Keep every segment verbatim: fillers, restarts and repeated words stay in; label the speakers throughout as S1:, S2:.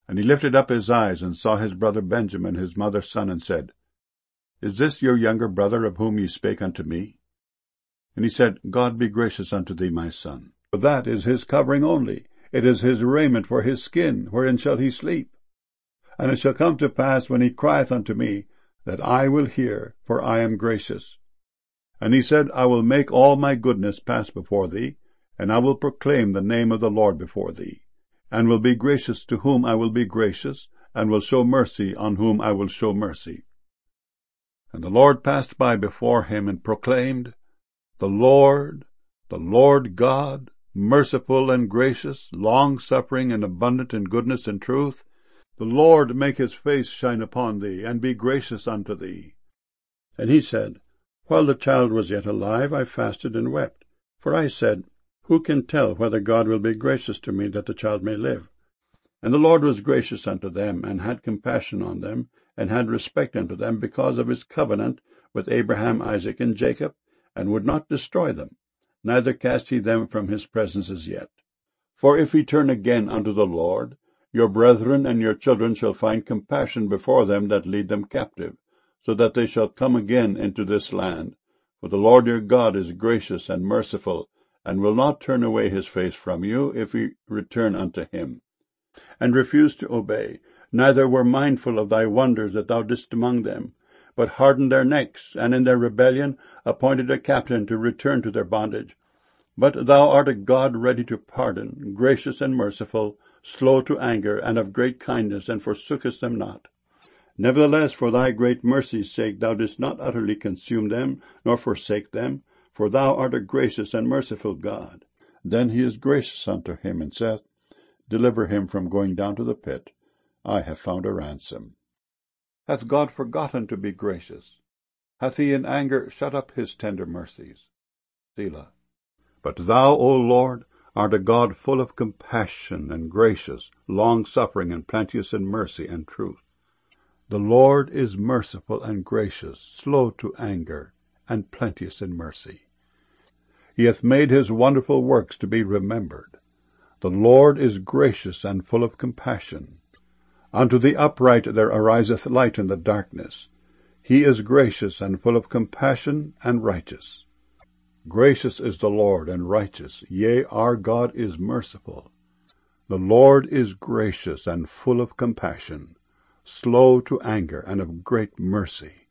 S1: And he lifted up his eyes, and saw his brother Benjamin, his mother's son, and said, Is this your younger brother, of whom ye spake unto me? And he said, God be gracious unto thee, my son. For that is his covering only, it is his raiment for his skin, wherein shall he sleep? And it shall come to pass, when he crieth unto me, that I will hear, for I am gracious. And he said, I will make all my goodness pass before thee, and I will proclaim the name of the Lord before thee, and will be gracious to whom I will be gracious, and will show mercy on whom I will show mercy. And the Lord passed by before him, and proclaimed, The Lord, the Lord God, merciful and gracious, long-suffering and abundant in goodness and truth, the Lord make his face shine upon thee, and be gracious unto thee. And he said, While the child was yet alive, I fasted and wept. For I said, Who can tell whether God will be gracious to me, that the child may live? And the Lord was gracious unto them, and had compassion on them, and had respect unto them, because of his covenant with Abraham, Isaac, and Jacob, and would not destroy them, neither cast he them from his presence as yet. For if ye turn again unto the Lord, your brethren and your children shall find compassion before them that lead them captive, so that they shall come again into this land. For the Lord your God is gracious and merciful, and will not turn away his face from you, if ye return unto him. And refused to obey, neither were mindful of thy wonders that thou didst among them, but hardened their necks, and in their rebellion appointed a captain to return to their bondage. But thou art a God ready to pardon, gracious and merciful, slow to anger, and of great kindness, and forsookest them not. Nevertheless, for thy great mercy's sake, thou didst not utterly consume them, nor forsake them, for thou art a gracious and merciful God. Then he is gracious unto him, and saith, Deliver him from going down to the pit. I have found a ransom. Hath God forgotten to be gracious? Hath he in anger shut up his tender mercies? Selah. But thou, O Lord, art a God full of compassion and gracious, long-suffering and plenteous in mercy and truth. The Lord is merciful and gracious, slow to anger, and plenteous in mercy. He hath made his wonderful works to be remembered. The Lord is gracious and full of compassion. Unto the upright there ariseth light in the darkness. He is gracious and full of compassion and righteous. Gracious is the Lord and righteous, yea, our God is merciful. The Lord is gracious and full of compassion, slow to anger, and of great mercy.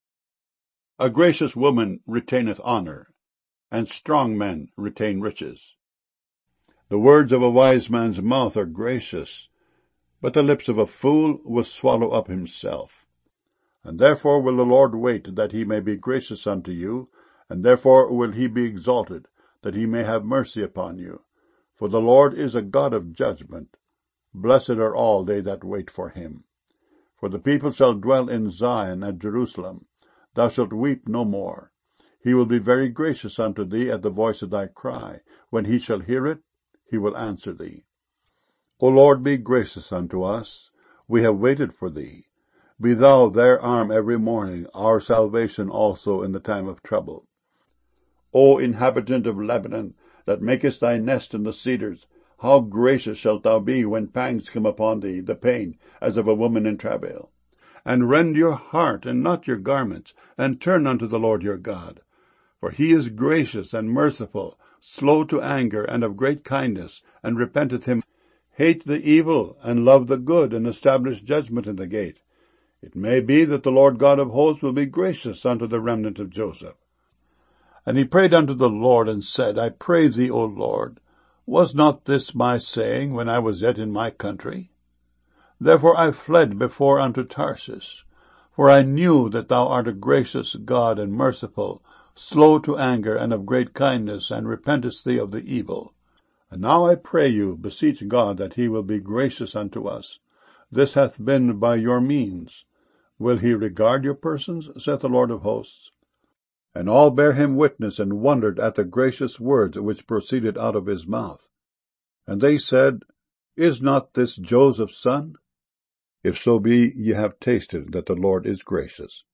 S1: A gracious woman retaineth honour, and strong men retain riches. The words of a wise man's mouth are gracious, but the lips of a fool will swallow up himself. And therefore will the Lord wait, that he may be gracious unto you, and therefore will he be exalted, that he may have mercy upon you. For the Lord is a God of judgment. Blessed are all they that wait for him. For the people shall dwell in Zion at Jerusalem. Thou shalt weep no more. He will be very gracious unto thee at the voice of thy cry. When he shall hear it, he will answer thee. O Lord, be gracious unto us. We have waited for thee. Be thou their arm every morning, our salvation also in the time of trouble. O inhabitant of Lebanon, that makest thy nest in the cedars, how gracious shalt thou be when pangs come upon thee, the pain, as of a woman in travail. And rend your heart, and not your garments, and turn unto the Lord your God. For he is gracious and merciful, slow to anger, and of great kindness, and repenteth him. Hate the evil, and love the good, and establish judgment in the gate. It may be that the Lord God of hosts will be gracious unto the remnant of Joseph. And he prayed unto the Lord, and said, I pray thee, O Lord, was not this my saying when I was yet in my country? Therefore I fled before unto Tarshish, for I knew that thou art a gracious God and merciful, slow to anger, and of great kindness, and repentest thee of the evil. And now I pray you, beseech God that he will be gracious unto us. This hath been by your means. Will he regard your persons, saith the Lord of hosts? And all bare him witness, and wondered at the gracious words which proceeded out of his mouth. And they said, Is not this Joseph's son? If so be ye have tasted that the Lord is gracious.